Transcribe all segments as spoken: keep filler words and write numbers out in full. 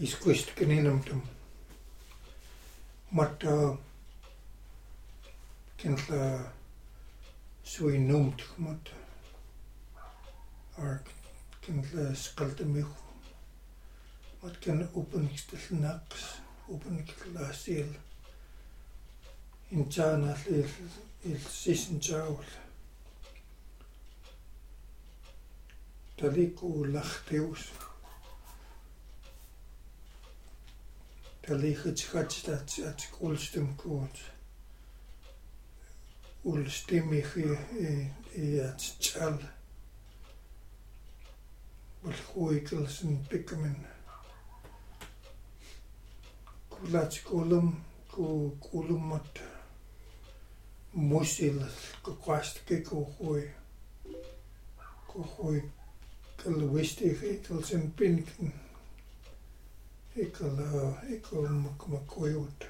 isquist kaninamtum matta kinla sui numt mat ar kinla skaltamih mat kan openingstil naqs openingstil sil injana il il sisin jaul taliku lachteus talichet schattat at kulstum koot ulstimich i at chal wal khoikels en pikamen kulat kolum ku kulumat musil ku kwast ke ku khoi ku khoi kel wistig kel sen pinken ikal ikal makmakoyot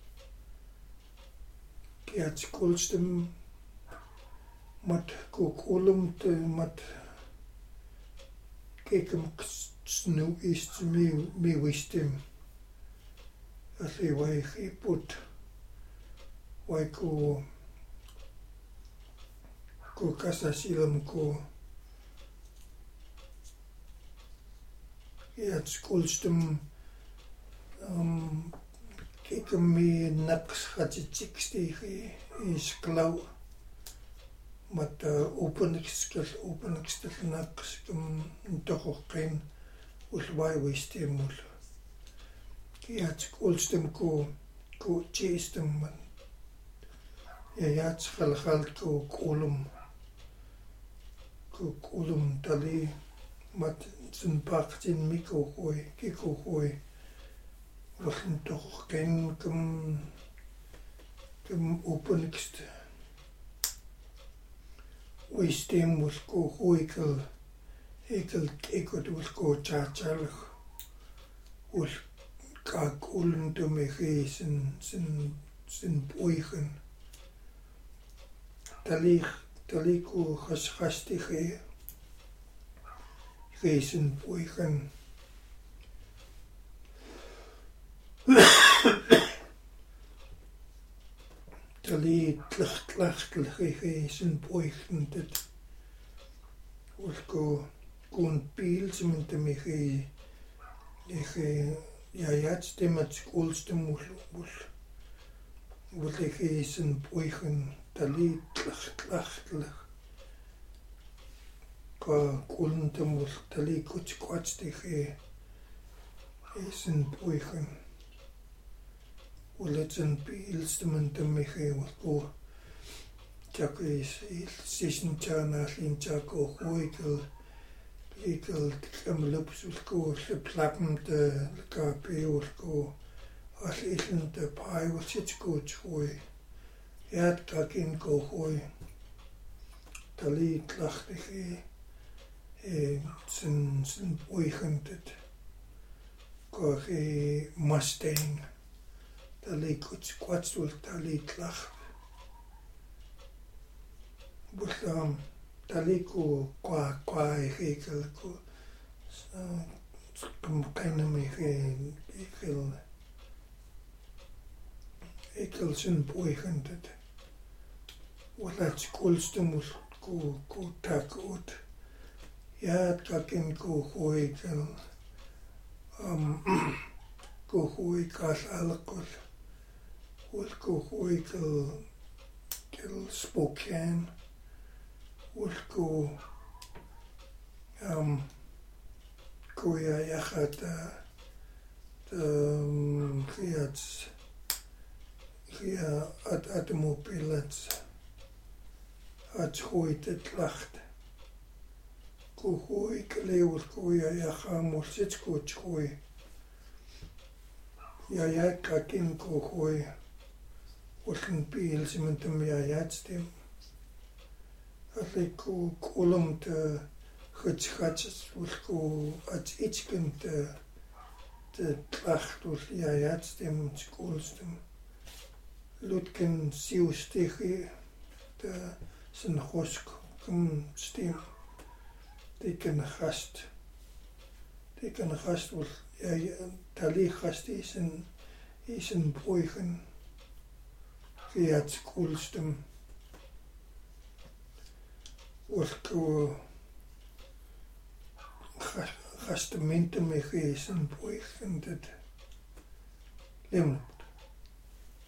kiat kulstum mat ku kulum te mat kekem snu ist mi mi wistim asli wai khiput wai ku ku kasasilam ku kiat kulstum um kekem mi naqs khatsiksti is klau mat openingskel openingstel naqs kum toqoqqin ulwai wistimul kiat kulstum ku ku chistum ja yat khalkhal ku kulum ku kulum tali mat sun paktin miko khoi kiko khoi wachen toch ken kum kum openst wisdom was go hoikel ekel ekot was go chachalig was ka kulum to me geisen sin sin boigen talig taliku khashkhastige geisen boigen tali tlachtlachtlach sin boichen dit ulko kun pil simente me ge ge ja yat stemat kulstum ul ul ul ge sin boichen tali tlachtlach ka kulntum ul tali kuch kwatste sin boichen uletsen pilstumentum me ge ulko jak is sisin chana linchako hoikel ikel kamlupsulko plappen de kapeulko as islen de pai was sitsko choi yat kakin ko hoi tali tlachtige e sin sin boigentet ko ge mustang tali kuch kwatsul tali tlach busam tali ku kwa kwa ekel ku kum kaina me ekel ekel sin boigentet wala kulstumul ku ku takut ja kakin ku hoikel um ku hoikal alkol ul ku hoikel kel Spokane ulko um kuya yachata um kiat kia at automobilets at hoite tlacht ku hoi kleur kuya yachamul sitsko choi ja ja kakin ku hoi ulken pil simentum ja yatstim Riku kulum te gutschatjes ulko at ichken te te tracht ul ja yatstim skulstum lutken siustigi te sin hosk kum stim teken gast teken gast ul ja tali gast is een is een boigen geatskulstem Urko gastementen me is een boigen dat lemon